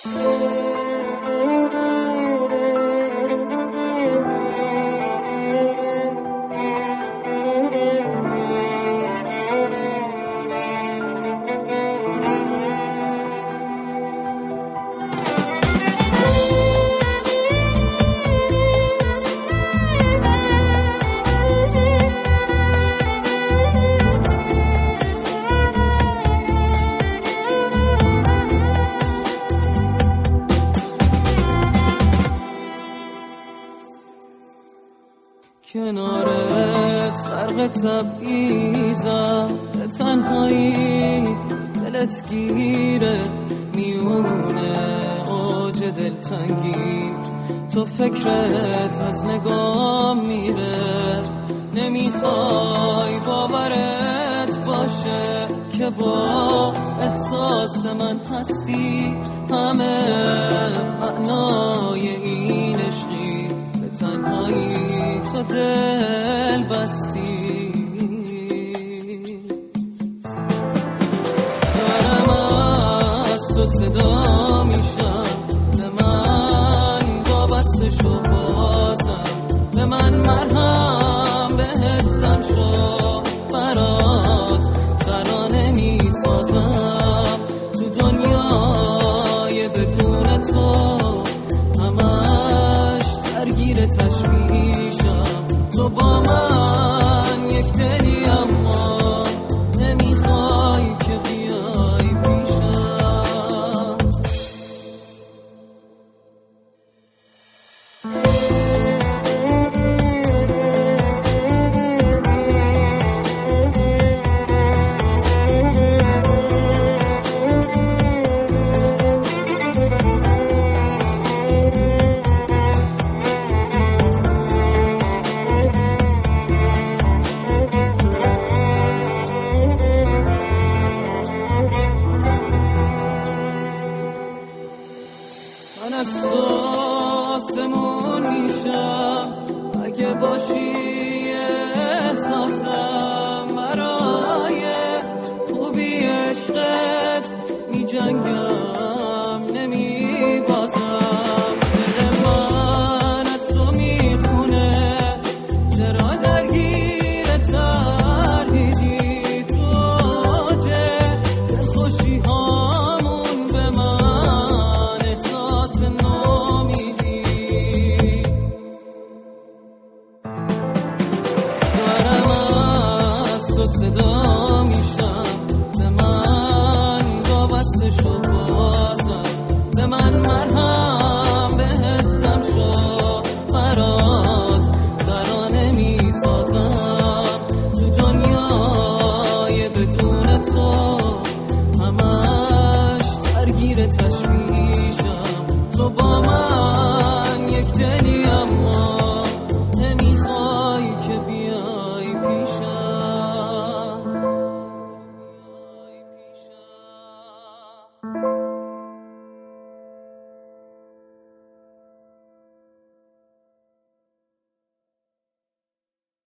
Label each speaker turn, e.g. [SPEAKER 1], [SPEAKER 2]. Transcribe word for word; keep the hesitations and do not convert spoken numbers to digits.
[SPEAKER 1] کنارت غرق تبعیضم، به تنهایی دلت گیره میونه اوج دلتنگی. تو فکرت از نگام میره، نمیخوای باورت باشه که با احساس من هستی. همه معنای این عشقی، به تنهایی تو دل بستی. دارم از تو صدا میشم، به من وابسته شو بازم، به من مرهم به حسم شو، برات ترانه میسازم. تو دنیای بدون تو همش درگیر تشویشم. تو با من یک دلی اما نمیخوای که بیای پیشم. من از تو آسمون میشم اگه باشی احساسم. برای خوبی عشقت میجنگم نمیبازم. دل من از تو میخونه، چرا درگیر تردیدی؟ تو اوجه دلخوشی هامون به من احساس نامیدی. دارم از تو صدا میشم، به من وابسته شو بازم، به من مرهم به حسم شو، برات ترانه میسازم. تو دنیای بدون تو همش درگیر تشویشم. تو با